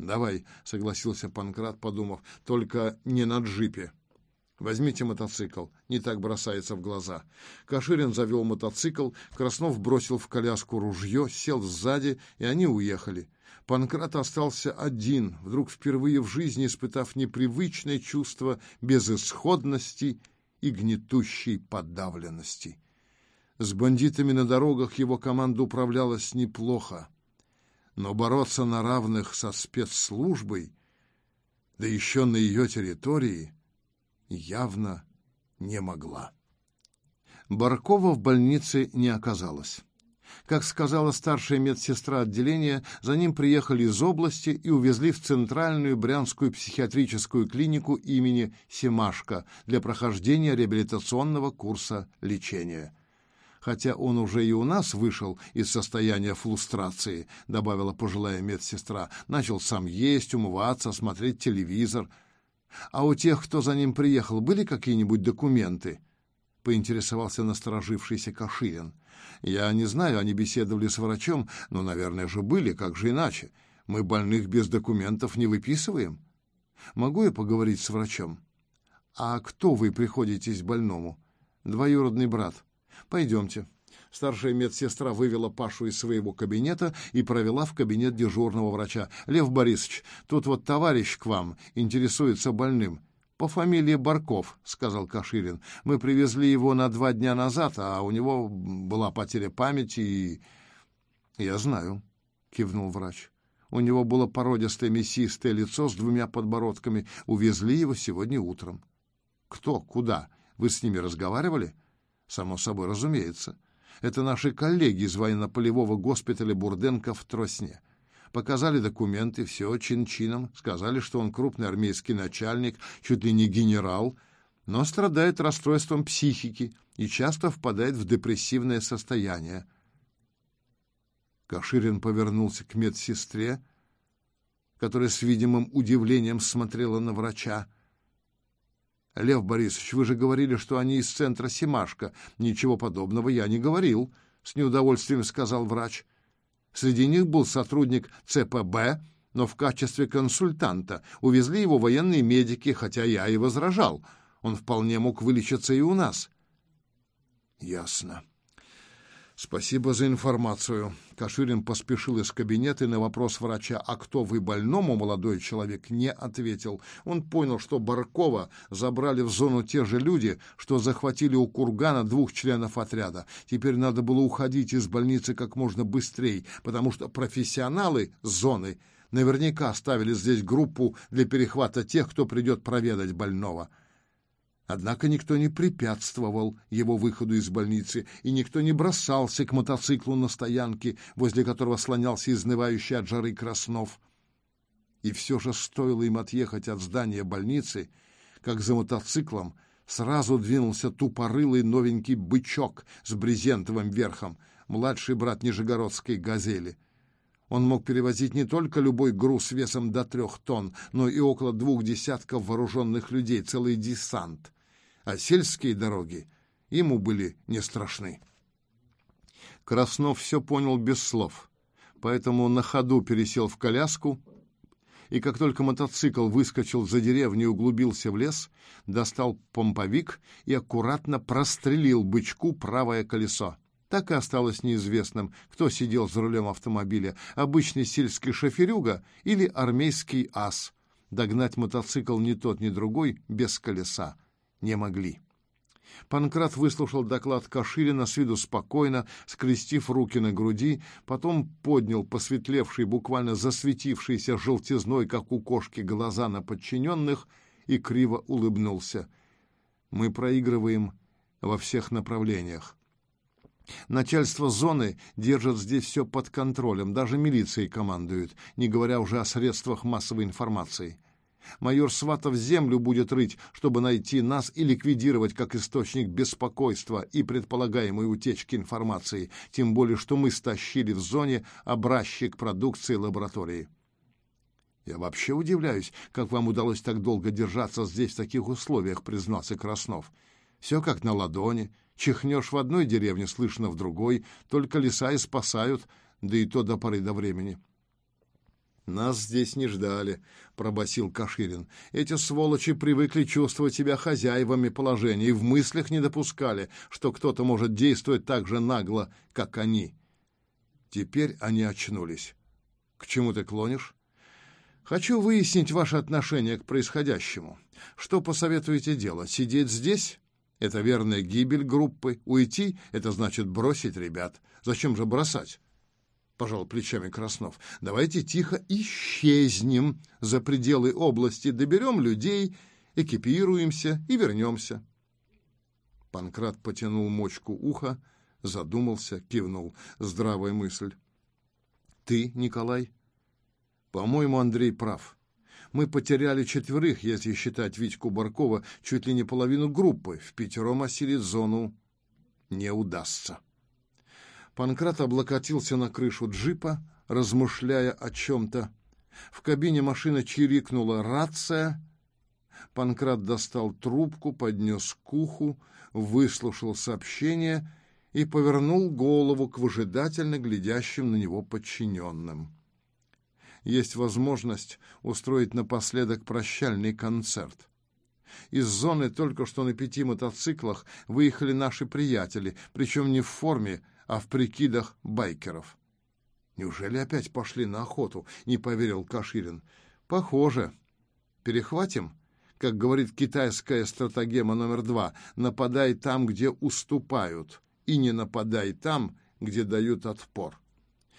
«Давай», — согласился Панкрат, подумав, — «только не на джипе. Возьмите мотоцикл, не так бросается в глаза». Каширин завел мотоцикл, Краснов бросил в коляску ружье, сел сзади, и они уехали. Панкрат остался один, вдруг впервые в жизни испытав непривычное чувство безысходности и гнетущей подавленности. С бандитами на дорогах его команда управлялась неплохо, но бороться на равных со спецслужбой, да еще на ее территории, явно не могла. Баркова в больнице не оказалось. Как сказала старшая медсестра отделения, за ним приехали из области и увезли в Центральную Брянскую психиатрическую клинику имени Семашко для прохождения реабилитационного курса лечения. «Хотя он уже и у нас вышел из состояния фрустрации», — добавила пожилая медсестра. «Начал сам есть, умываться, смотреть телевизор. А у тех, кто за ним приехал, были какие-нибудь документы?» — поинтересовался насторожившийся Каширин. «Я не знаю, они беседовали с врачом, но, наверное же, были, как же иначе? Мы больных без документов не выписываем. Могу я поговорить с врачом?» «А кто вы приходитесь больному?» «Двоюродный брат». «Пойдемте». Старшая медсестра вывела Пашу из своего кабинета и провела в кабинет дежурного врача. «Лев Борисович, тут вот товарищ к вам интересуется больным». «По фамилии Барков», — сказал Каширин. «Мы привезли его на 2 дня назад, а у него была потеря памяти и...» «Я знаю», — кивнул врач. «У него было породистое мясистое лицо с 2 подбородками. Увезли его сегодня утром». «Кто? Куда? Вы с ними разговаривали?» «Само собой, разумеется. Это наши коллеги из военно-полевого госпиталя Бурденко в Тросне. Показали документы, все чин-чином, сказали, что он крупный армейский начальник, чуть ли не генерал, но страдает расстройством психики и часто впадает в депрессивное состояние». Каширин повернулся к медсестре, которая с видимым удивлением смотрела на врача. «Лев Борисович, вы же говорили, что они из центра Семашко». «Ничего подобного я не говорил», — с неудовольствием сказал врач. «Среди них был сотрудник ЦПБ, но в качестве консультанта. Увезли его военные медики, хотя я и возражал. Он вполне мог вылечиться и у нас». «Ясно. Спасибо за информацию». Каширин поспешил из кабинета и на вопрос врача «А кто вы больному, молодой человек?» не ответил. Он понял, что Баркова забрали в зону те же люди, что захватили у кургана 2 членов отряда. Теперь надо было уходить из больницы как можно быстрее, потому что профессионалы зоны наверняка оставили здесь группу для перехвата тех, кто придет проведать больного. Однако никто не препятствовал его выходу из больницы, и никто не бросался к мотоциклу на стоянке, возле которого слонялся изнывающий от жары Краснов. И все же стоило им отъехать от здания больницы, как за мотоциклом сразу двинулся тупорылый новенький бычок с брезентовым верхом, младший брат нижегородской «Газели». Он мог перевозить не только любой груз весом до 3 тонн, но и около 2 десятков вооруженных людей, целый десант. А сельские дороги ему были не страшны. Краснов все понял без слов, поэтому на ходу пересел в коляску, и как только мотоцикл выскочил за деревню и углубился в лес, достал помповик и аккуратно прострелил бычку правое колесо. Так и осталось неизвестным, кто сидел за рулем автомобиля, обычный сельский шоферюга или армейский ас. Догнать мотоцикл ни тот, ни другой без колеса не могли. Панкрат выслушал доклад Каширина с виду спокойно, скрестив руки на груди, потом поднял посветлевший, буквально засветившийся желтизной, как у кошки, глаза на подчиненных и криво улыбнулся. «Мы проигрываем во всех направлениях. Начальство зоны держит здесь все под контролем, даже милицией командует, не говоря уже о средствах массовой информации. Майор Сватов землю будет рыть, чтобы найти нас и ликвидировать как источник беспокойства и предполагаемой утечки информации, тем более что мы стащили в зоне образчик продукции лаборатории». «Я вообще удивляюсь, как вам удалось так долго держаться здесь в таких условиях», — признался Краснов. «Все как на ладони. Чихнешь в одной деревне, слышно в другой. Только леса и спасают, да и то до поры до времени». «Нас здесь не ждали», — пробасил Каширин. «Эти сволочи привыкли чувствовать себя хозяевами положения и в мыслях не допускали, что кто-то может действовать так же нагло, как они. Теперь они очнулись. К чему ты клонишь?» «Хочу выяснить ваше отношение к происходящему. Что посоветуете делать? Сидеть здесь? Это верная гибель группы. Уйти — это значит бросить ребят. Зачем же бросать?» — пожал плечами Краснов. «Давайте тихо исчезнем за пределы области, доберем людей, экипируемся и вернемся». Панкрат потянул мочку уха, задумался, кивнул. Здравая мысль. «Ты, Николай?» «По-моему, Андрей прав. Мы потеряли 4, если считать Витьку Баркова, чуть ли не половину группы. Впятером осилить зону не удастся». Панкрат облокотился на крышу джипа, размышляя о чем-то. В кабине машины чирикнула рация. Панкрат достал трубку, поднес к уху, выслушал сообщение и повернул голову к выжидательно глядящим на него подчиненным. Есть возможность устроить напоследок прощальный концерт. Из зоны только что на 5 мотоциклах выехали наши приятели, причем не в форме, а в прикидах байкеров. «Неужели опять пошли на охоту?» — не поверил Каширин. «Похоже. Перехватим? Как говорит китайская стратагема номер 2, нападай там, где уступают, и не нападай там, где дают отпор».